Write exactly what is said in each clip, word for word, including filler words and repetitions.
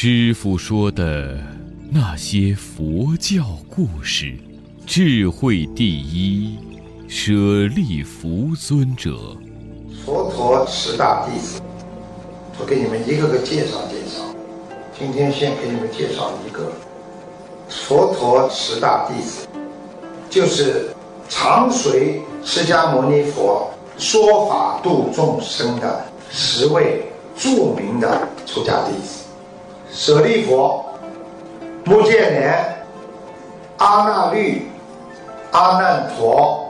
师父说的那些佛教故事，智慧第一，舍利弗尊者。 佛陀十大弟子，我给你们一个个介绍介绍。今天先给你们介绍一个。佛陀十大弟子，就是常随释迦牟尼佛说法度众生的十位著名的出家弟子：舍利弗、目犍连、阿那律、阿难陀，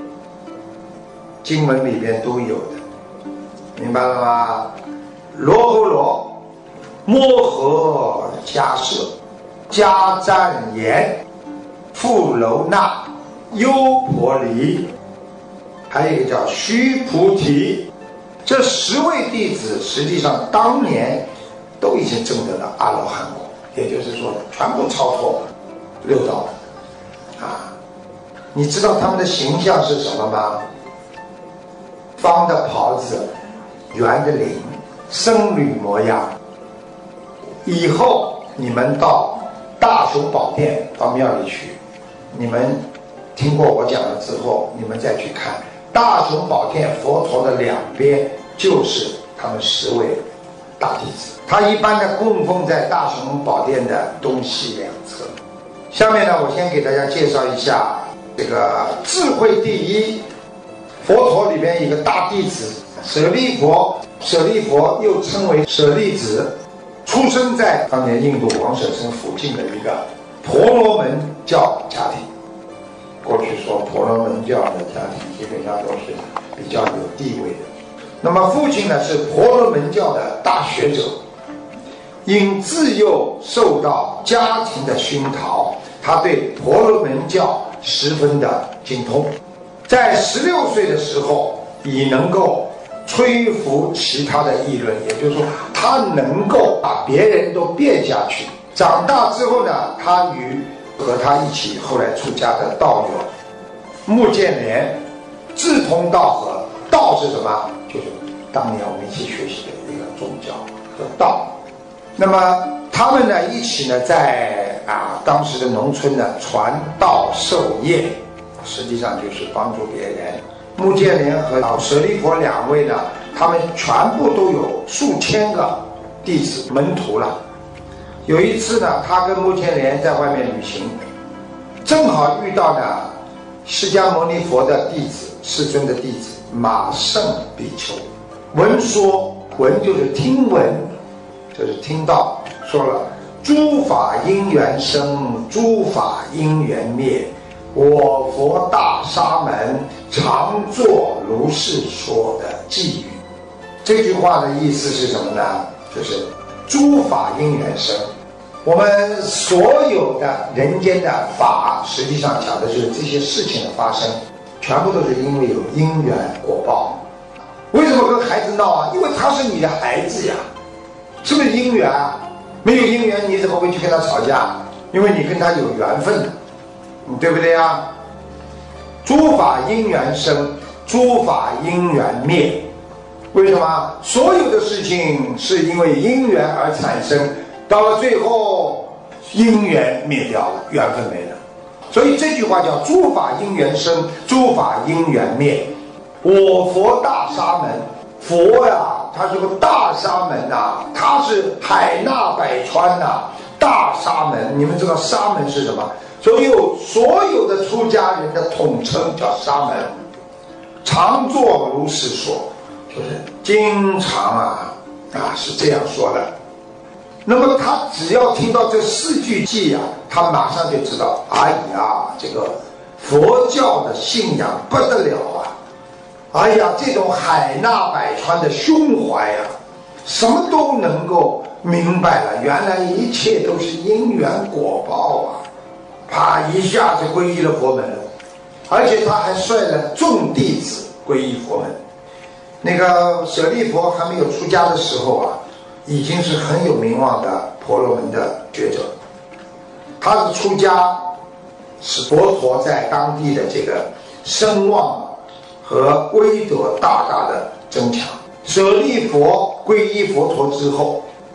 经文里边都有的，明白了吗？罗侯罗、摩诃迦摄、迦旃延、富楼那、优婆离，还有一个叫须菩提。这十位弟子实际上当年都已经证得了阿罗汉果，也就是说全部超脱六道了啊！你知道他们的形象是什么吗？方的袍子，圆的领，僧侣模样。以后你们到大雄宝殿到庙里去，你们听过我讲了之后，你们再去看大雄宝殿佛陀的两边就是他们十位大弟子，他一般的供奉在大雄宝殿的东西两侧。下面呢，我先给大家介绍一下这个智慧第一。佛陀里边一个大弟子舍利弗，舍利弗又称为舍利子，出生在当年印度王舍城附近的一个婆罗门教家庭。过去说婆罗门教的家庭基本上都是比较有地位的。那么父亲呢是婆罗门教的大学者，因自幼受到家庭的熏陶，他对婆罗门教十分的精通。在十六岁的时候，已能够吹拂其他的议论，也就是说，他能够把别人都变下去。长大之后呢，他与和他一起后来出家的道友目犍连志同道合。道是什么？就是当年我们一起学习的一个宗教和道。那么他们呢一起呢在啊当时的农村呢传道授业，实际上就是帮助别人。目犍连和舍利弗两位呢，他们全部都有数千个弟子门徒了。有一次呢，他跟目犍连在外面旅行，正好遇到呢释迦牟尼佛的弟子，世尊的弟子马胜比丘。闻说，闻就是听闻，就是听到，说了诸法因缘生，诸法因缘灭，我佛大沙门常作如是说的偈语。这句话的意思是什么呢？就是诸法因缘生，我们所有的人间的法，实际上讲的就是这些事情的发生，全部都是因为有因缘果报。为什么跟孩子闹啊？因为他是你的孩子呀，是不是因缘啊？没有因缘，你怎么会去跟他吵架？因为你跟他有缘分的，对不对啊？诸法因缘生，诸法因缘灭。为什么？所有的事情是因为因缘而产生，到了最后因缘灭掉了，缘分没了。所以这句话叫诸法因缘生，诸法因缘灭。我佛大沙门，佛呀，他是个大沙门呐、啊，他是海纳百川呐、啊，大沙门。你们知道沙门是什么？所有所有的出家人的统称叫沙门。常作如是说，就是经常啊啊是这样说的。那么他只要听到这四句偈啊，他马上就知道，哎呀，这个佛教的信仰不得了啊！哎呀，这种海纳百川的胸怀啊，什么都能够明白了，原来一切都是因缘果报啊！啪，一下就皈依了佛门了，而且他还率了众弟子皈依佛门。那个舍利弗还没有出家的时候啊，已经是很有名望的婆罗门的学者。他的出家使佛陀在当地的这个声望和威德大大的增强。舍利弗皈依佛陀之后，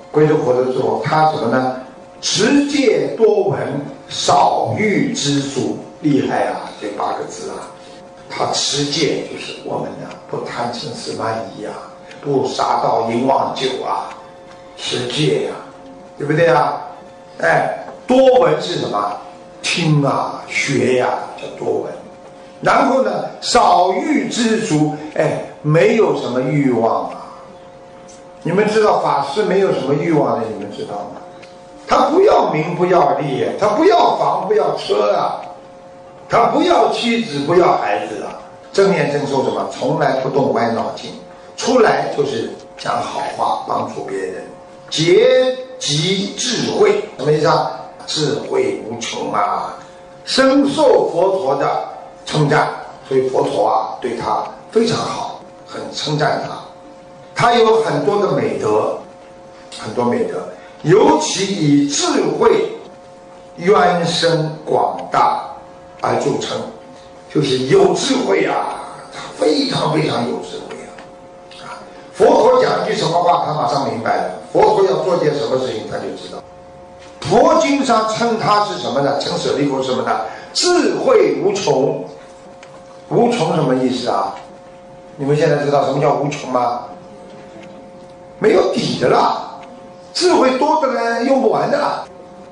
归入佛的之后，他什么呢？持戒多闻，少欲知足，厉害啊！这八个字啊，他持戒就是我们呢，不贪嗔痴慢疑啊，不杀盗淫妄酒啊，持戒呀、啊，对不对啊？哎，多闻是什么？听啊，学呀、啊，叫多闻。然后呢，少欲知足，哎，没有什么欲望啊。你们知道法师没有什么欲望的，你们知道吗？他不要名不要利，他不要房不要车啊，他不要妻子不要孩子啊。正念正说什么？从来不动歪脑筋，出来就是讲好话，帮助别人，结集智慧，什么意思啊？智慧无穷啊，深受佛陀的称赞，所以佛陀啊对他非常好，很称赞他。他有很多的美德，很多美德，尤其以智慧渊深广大而著称，就是有智慧啊，他非常非常有智慧啊！啊，佛陀讲一句什么话，他马上明白了；佛陀要做件什么事情，他就知道。佛经上称他是什么呢？称舍利弗什么呢？智慧无穷。无穷什么意思啊？你们现在知道什么叫无穷吗？没有底的啦，智慧多的呢，用不完的啦，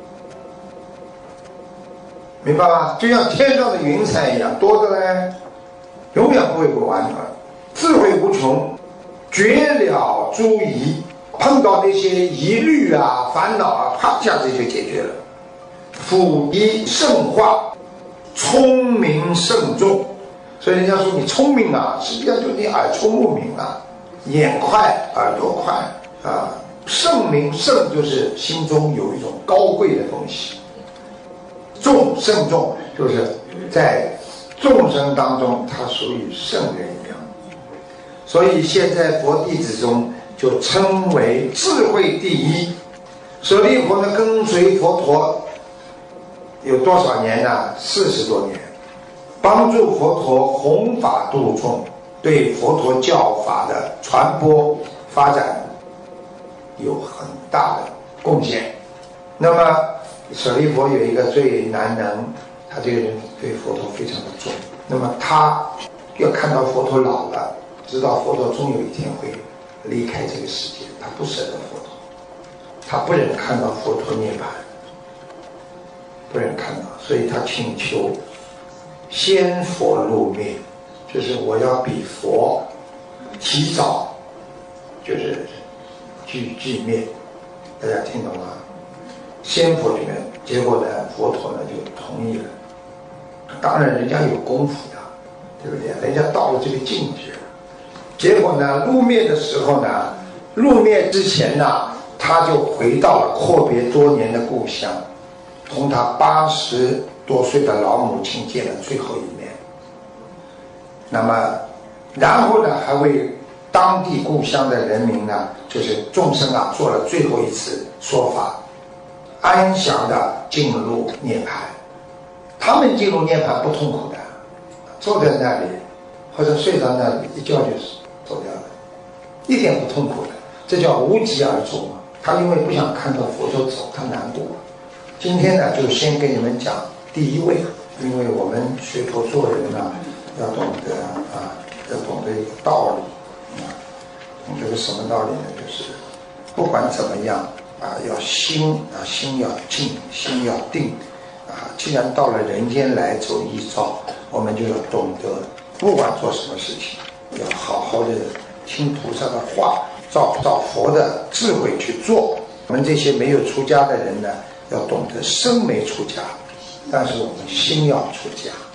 明白吗？就像天上的云彩一样，多的呢，永远不会不完的。智慧无穷，绝了诸疑，碰到那些疑虑啊、烦恼啊，啪一下子就解决了。辅以圣化，聪明慎重。所以人家说你聪明啊，实际上就是你耳聪目明啊。眼快耳朵快啊，圣明圣就是心中有一种高贵的东西，众圣众就是在众生当中他属于圣人一样，所以现在佛弟子中就称为智慧第一。舍利弗呢跟随佛陀有多少年呢？四十多年，帮助佛陀弘法度众，对佛陀教法的传播发展有很大的贡献。那么舍利弗有一个最难能，他这个人对佛陀非常的重。那么他要看到佛陀老了，知道佛陀终有一天会离开这个世界，他不舍得佛陀，他不忍看到佛陀涅槃，不忍看到，所以他请求先佛入灭，就是我要比佛提早，就是具具灭，大家听懂吗？先佛里面，结果呢，佛陀呢就同意了。当然，人家有功夫的，对不对？人家到了这个境界了。结果呢，入灭的时候呢，入灭之前呢，他就回到了阔别多年的故乡，同他八十多岁的老母亲见了最后一面。那么，然后呢，还为当地故乡的人民呢，就是众生啊，做了最后一次说法，安详的进入涅槃。他们进入涅槃不痛苦的，坐在那里或者睡到那里，一觉就走掉了，一点不痛苦的，这叫无疾而终。他因为不想看到佛陀走，他难过。今天呢，就先给你们讲第一位，因为我们学佛做人呢、啊，要懂得啊，要懂得一个道理啊。懂得个什么道理呢？就是不管怎么样啊，要心啊，心要静，心要定啊。既然到了人间来走一遭，我们就要懂得，不管做什么事情，要好好的听菩萨的话，照照佛的智慧去做。我们这些没有出家的人呢，要懂得身没出家，但是我们心要出家。